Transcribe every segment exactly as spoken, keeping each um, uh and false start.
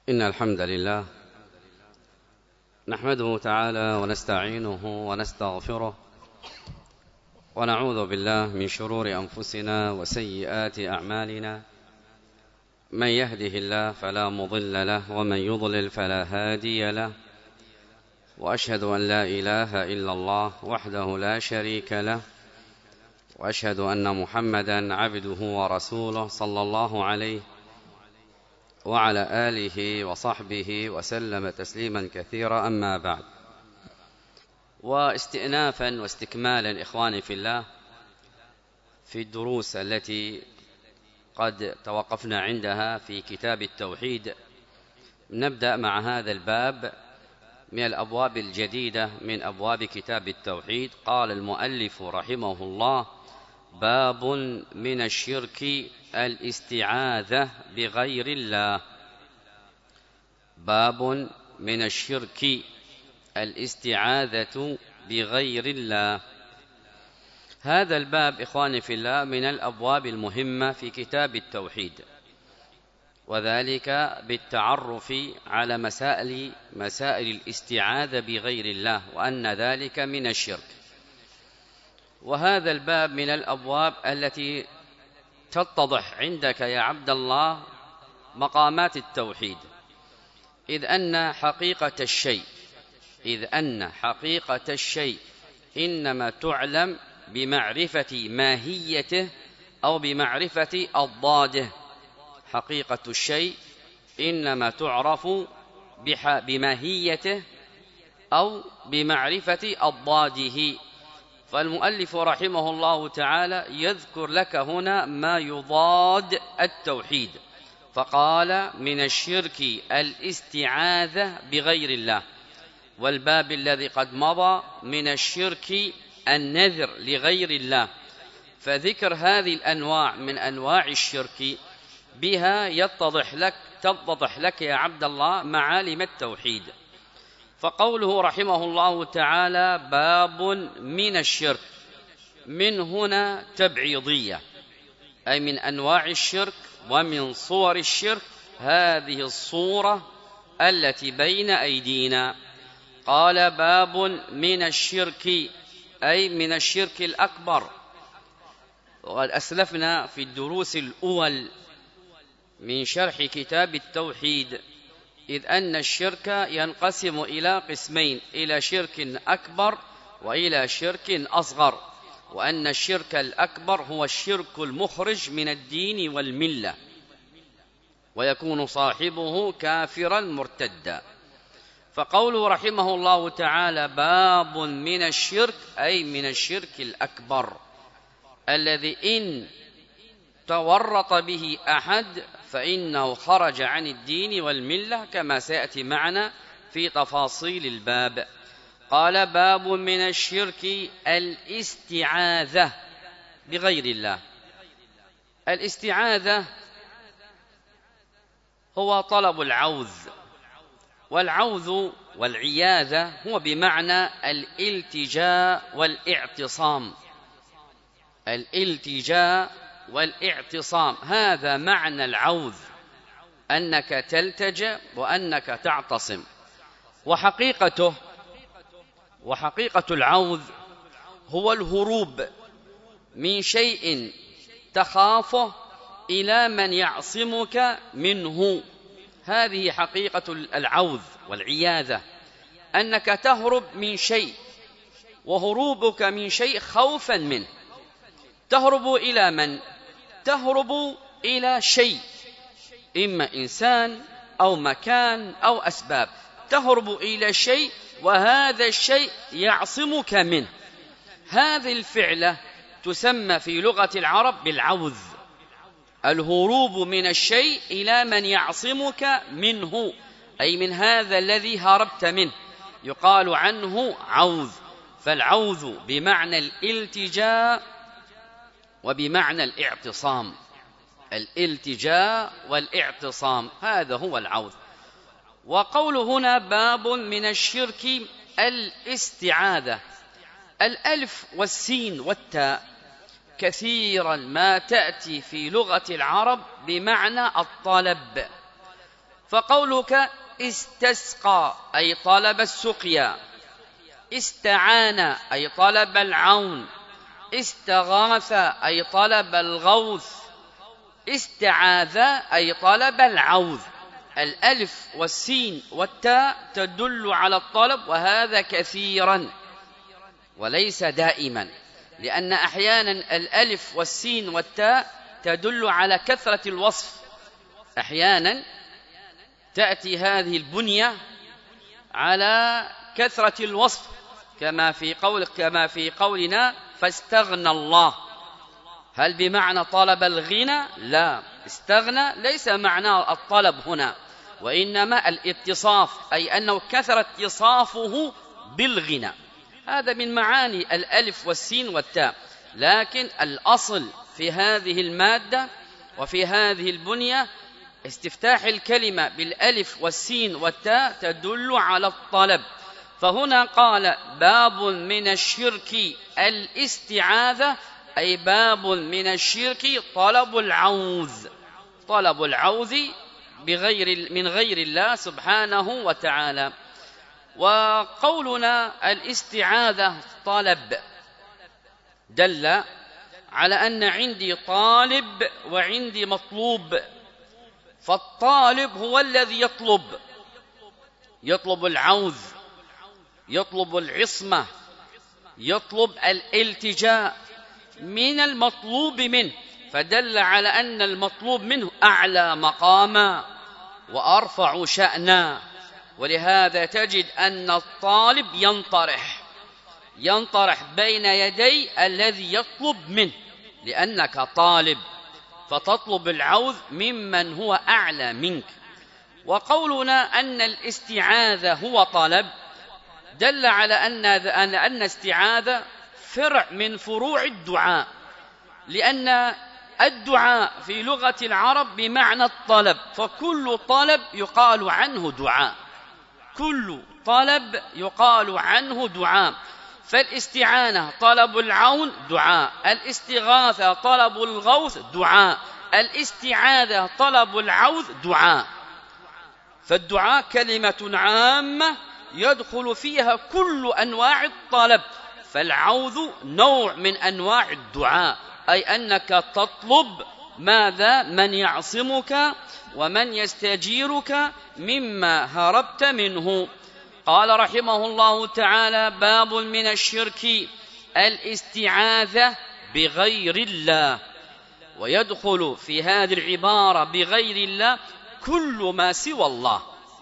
إن الحمد لله نحمده تعالى ونستعينه ونستغفره ونعوذ بالله من شرور أنفسنا وسيئات أعمالنا. من يهده الله فلا مضل له ومن يضلل فلا هادي له، وأشهد أن لا إله إلا الله وحده لا شريك له، وأشهد أن محمدا عبده ورسوله صلى الله عليه وعلى آله وصحبه وسلم تسليما كثيرا. أما بعد، واستئنافا واستكمالا إخواني في الله في الدروس التي قد توقفنا عندها في كتاب التوحيد، نبدأ مع هذا الباب من الأبواب الجديدة من أبواب كتاب التوحيد. قال المؤلف رحمه الله: باب من الشرك الاستعاذة بغير الله. باب من الشرك الاستعاذة بغير الله. هذا الباب إخواني في الله من الأبواب المهمة في كتاب التوحيد، وذلك بالتعرف على مسائل مسائل الاستعاذة بغير الله، وأن ذلك من الشرك. وهذا الباب من الأبواب التي تتضح عندك يا عبد الله مقامات التوحيد، إذ أن حقيقة الشيء إذ أن حقيقة الشيء إنما تعلم بمعرفة ماهيته أو بمعرفة أضداده. حقيقة الشيء إنما تعرف بماهيته أو بمعرفة أضداده. فالمؤلف رحمه الله تعالى يذكر لك هنا ما يضاد التوحيد، فقال: من الشرك الاستعاذة بغير الله. والباب الذي قد مضى من الشرك النذر لغير الله. فذكر هذه الأنواع من أنواع الشرك بها يتضح لك تتضح لك يا عبد الله معالم التوحيد. فقوله رحمه الله تعالى: باب من الشرك، من هنا تبعيضية، أي من أنواع الشرك ومن صور الشرك هذه الصورة التي بين أيدينا. قال: باب من الشرك، أي من الشرك الأكبر. وقد أسلفنا في الدروس الأول من شرح كتاب التوحيد إذ أن الشرك ينقسم إلى قسمين: إلى شرك أكبر وإلى شرك أصغر. وأن الشرك الأكبر هو الشرك المخرج من الدين والملة، ويكون صاحبه كافرا مرتدا. فقوله رحمه الله تعالى: باب من الشرك، أي من الشرك الأكبر الذي إن تورط به أحد فإنه خرج عن الدين والملة، كما سيأتي معنا في تفاصيل الباب. قال: باب من الشرك الاستعاذة بغير الله. الاستعاذة هو طلب العوذ، والعوذ والعياذة هو بمعنى الالتجاء والاعتصام. الالتجاء والاعتصام هذا معنى العوذ، أنك تلتجأ وأنك تعتصم. وحقيقته وحقيقة العوذ هو الهروب من شيء تخافه إلى من يعصمك منه. هذه حقيقة العوذ والعياذة، أنك تهرب من شيء، وهروبك من شيء خوفا منه. تهرب إلى من؟ تهرب إلى شيء، إما إنسان أو مكان أو أسباب. تهرب إلى شيء وهذا الشيء يعصمك منه. هذه الفعلة تسمى في لغة العرب بالعوذ، الهروب من الشيء إلى من يعصمك منه، أي من هذا الذي هربت منه، يقال عنه عوذ. فالعوذ بمعنى الالتجاء وبمعنى الاعتصام. الالتجاء والاعتصام هذا هو العوذ. وقول هنا: باب من الشرك الاستعاذة. الألف والسين والتاء كثيرا ما تأتي في لغة العرب بمعنى الطلب، فقولك استسقى أي طلب السقيا، استعان أي طلب العون، استغاث أي طلب الغوث، استعاذ أي طلب العوذ. الألف والسين والتاء تدل على الطلب، وهذا كثيرا وليس دائما، لأن أحيانا الألف والسين والتاء تدل على كثرة الوصف. أحيانا تأتي هذه البنية على كثرة الوصف، كما في قول كما في قولنا فاستغنى الله. هل بمعنى طلب الغنى؟ لا، استغنى ليس معنى الطلب هنا، وإنما الاتصاف، أي أنه كثر اتصافه بالغنى. هذا من معاني الألف والسين والتاء. لكن الأصل في هذه المادة وفي هذه البنية استفتاح الكلمة بالألف والسين والتاء تدل على الطلب. فهنا قال باب من الشرك الاستعاذة، أي باب من الشرك طلب العوذ، طلب العوذ بغير من غير الله سبحانه وتعالى. وقولنا الاستعاذة طلب دل على أن عندي طالب وعندي مطلوب. فالطالب هو الذي يطلب يطلب العوذ، يطلب العصمة، يطلب الالتجاء من المطلوب منه، فدل على أن المطلوب منه أعلى مقاما وأرفع شأنا. ولهذا تجد أن الطالب ينطرح ينطرح بين يدي الذي يطلب منه، لأنك طالب فتطلب العوذ ممن هو أعلى منك. وقولنا أن الاستعاذة هو طلب دل على أن أن استعاذة فرع من فروع الدعاء، لأن الدعاء في لغة العرب بمعنى الطلب، فكل طلب يقال عنه دعاء، كل طلب يقال عنه دعاء. فالاستعانة طلب العون دعاء، الاستغاثة طلب الغوث دعاء، الاستعاذة طلب العوذ دعاء. فالدعاء كلمة عامة يدخل فيها كل أنواع الطلب، فالعوذ نوع من أنواع الدعاء، أي أنك تطلب ماذا؟ من يعصمك ومن يستجيرك مما هربت منه. قال رحمه الله تعالى باب من الشرك الاستعاذة بغير الله. ويدخل في هذه العبارة بغير الله كل ما سوى الله،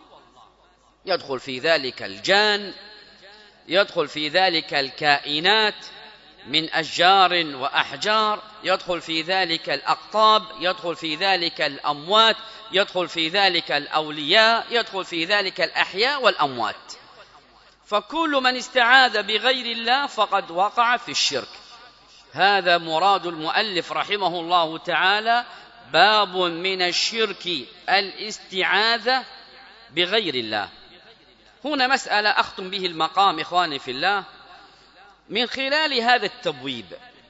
يدخل في ذلك الجان، يدخل في ذلك الكائنات من أشجار وأحجار، يدخل في ذلك الأقطاب، يدخل في ذلك الأموات، يدخل في ذلك الأولياء، يدخل في ذلك الأحياء والأموات. فكل من استعاذ بغير الله فقد وقع في الشرك. هذا مراد المؤلف رحمه الله تعالى باب من الشرك الاستعاذة بغير الله. هنا مسألة أختم به المقام إخواني في الله من خلال هذا التبويب،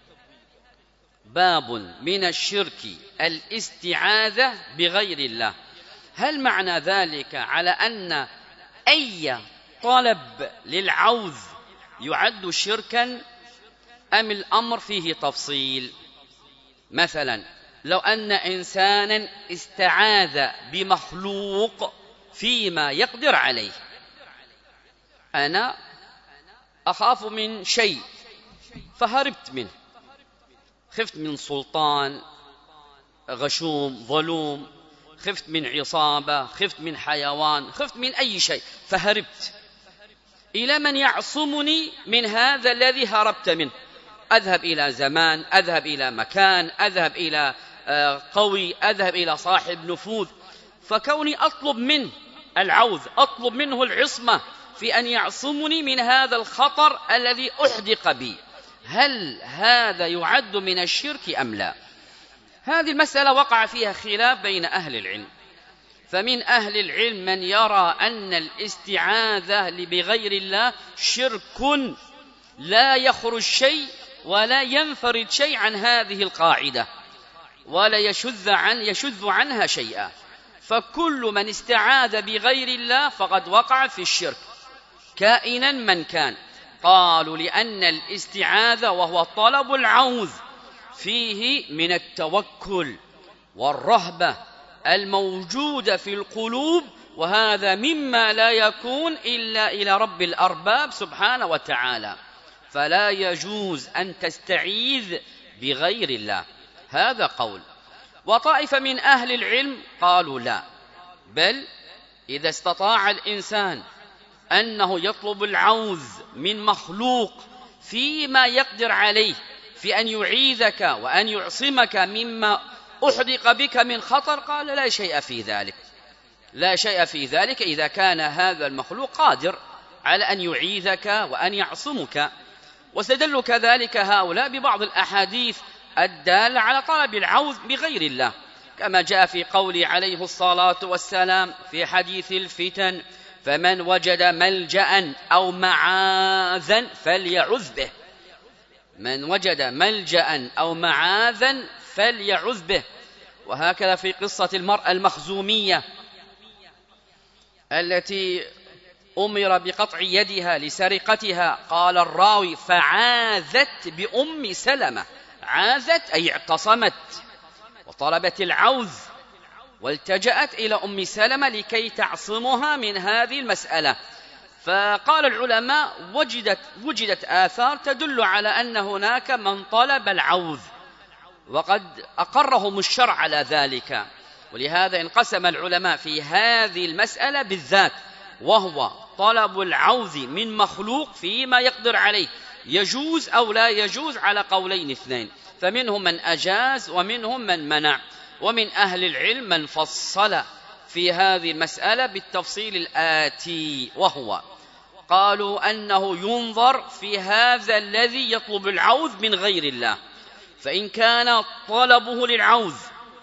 باب من الشرك الاستعاذة بغير الله. هل معنى ذلك على أن أي طلب للعوذ يعد شركا، أم الأمر فيه تفصيل؟ مثلا لو أن إنسانا استعاذ بمخلوق فيما يقدر عليه، أنا أخاف من شيء فهربت منه، خفت من سلطان غشوم ظلوم، خفت من عصابة، خفت من حيوان، خفت من أي شيء فهربت. إلى من يعصمني من هذا الذي هربت منه؟ أذهب إلى زمان، أذهب إلى مكان، أذهب إلى قوي، أذهب إلى صاحب نفوذ. فكوني أطلب منه العوذ، أطلب منه العصمة في أن يعصمني من هذا الخطر الذي أحدق بي، هل هذا يعد من الشرك أم لا؟ هذه المسألة وقع فيها خلاف بين أهل العلم. فمن أهل العلم من يرى أن الاستعاذة بغير الله شرك لا يخرج شيء ولا ينفرد شيء عن هذه القاعدة، ولا يشذ عن يشذ عنها شيئا. فكل من استعاذ بغير الله فقد وقع في الشرك كائنا من كان. قالوا لأن الاستعاذة وهو طلب العوذ فيه من التوكل والرهبة الموجودة في القلوب، وهذا مما لا يكون إلا إلى رب الأرباب سبحانه وتعالى، فلا يجوز أن تستعيذ بغير الله. هذا قول. وطائفة من أهل العلم قالوا لا، بل إذا استطاع الإنسان أنه يطلب العوذ من مخلوق فيما يقدر عليه في أن يعيذك وأن يعصمك مما أحدق بك من خطر، قال لا شيء في ذلك، لا شيء في ذلك إذا كان هذا المخلوق قادر على أن يعيذك وأن يعصمك. واستدلوا كذلك هؤلاء ببعض الأحاديث الدالة على طلب العوذ بغير الله، كما جاء في قوله عليه الصلاة والسلام في حديث الفتن: فمن وجد ملجأ أو معاذا فليعذ به. من وجد ملجأ أو معاذا فليعذ به. وهكذا في قصة المرأة المخزومية التي أمر بقطع يدها لسرقتها، قال الراوي: فعاذت بأم سلمة. عاذت أي اعتصمت وطلبت العوذ والتجأت إلى أم سلمة لكي تعصمها من هذه المسألة. فقال العلماء: وجدت, وجدت آثار تدل على أن هناك من طلب العوذ، وقد أقرهم الشرع على ذلك. ولهذا انقسم العلماء في هذه المسألة بالذات، وهو طلب العوذ من مخلوق فيما يقدر عليه، يجوز أو لا يجوز، على قولين اثنين، فمنهم من أجاز ومنهم من منع. ومن أهل العلم من فصل في هذه المسألة بالتفصيل الآتي، وهو قالوا أنه ينظر في هذا الذي يطلب العوذ من غير الله، فإن كان طلبه للعوذ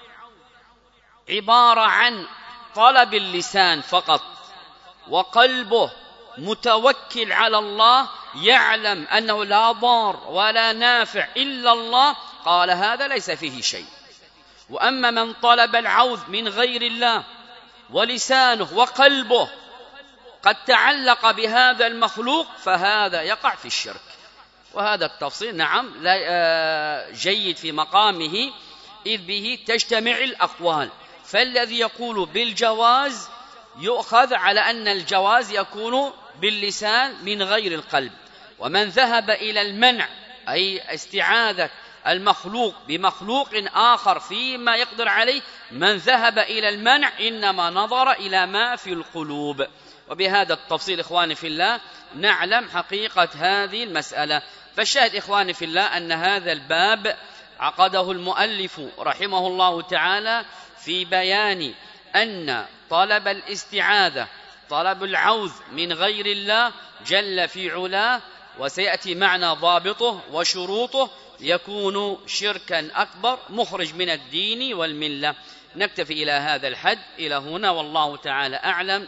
عبارة عن طلب اللسان فقط وقلبه متوكل على الله، يعلم أنه لا ضار ولا نافع إلا الله، قال هذا ليس فيه شيء. وأما من طلب العوذ من غير الله ولسانه وقلبه قد تعلق بهذا المخلوق، فهذا يقع في الشرك. وهذا التفصيل نعم لا جيد في مقامه، إذ به تجتمع الأقوال. فالذي يقول بالجواز يؤخذ على أن الجواز يكون باللسان من غير القلب، ومن ذهب إلى المنع أي استعاذة المخلوق بمخلوق آخر فيما يقدر عليه، من ذهب إلى المنع إنما نظر إلى ما في القلوب. وبهذا التفصيل إخواني في الله نعلم حقيقة هذه المسألة. فالشاهد إخواني في الله أن هذا الباب عقده المؤلف رحمه الله تعالى في بيان أن طلب الاستعاذة طلب العوذ من غير الله جل في علاه، وسيأتي معنا ضابطه وشروطه، يكون شركا أكبر مخرج من الدين والملة. نكتفي إلى هذا الحد إلى هنا، والله تعالى أعلم،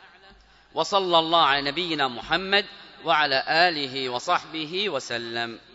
وصلى الله على نبينا محمد وعلى آله وصحبه وسلم.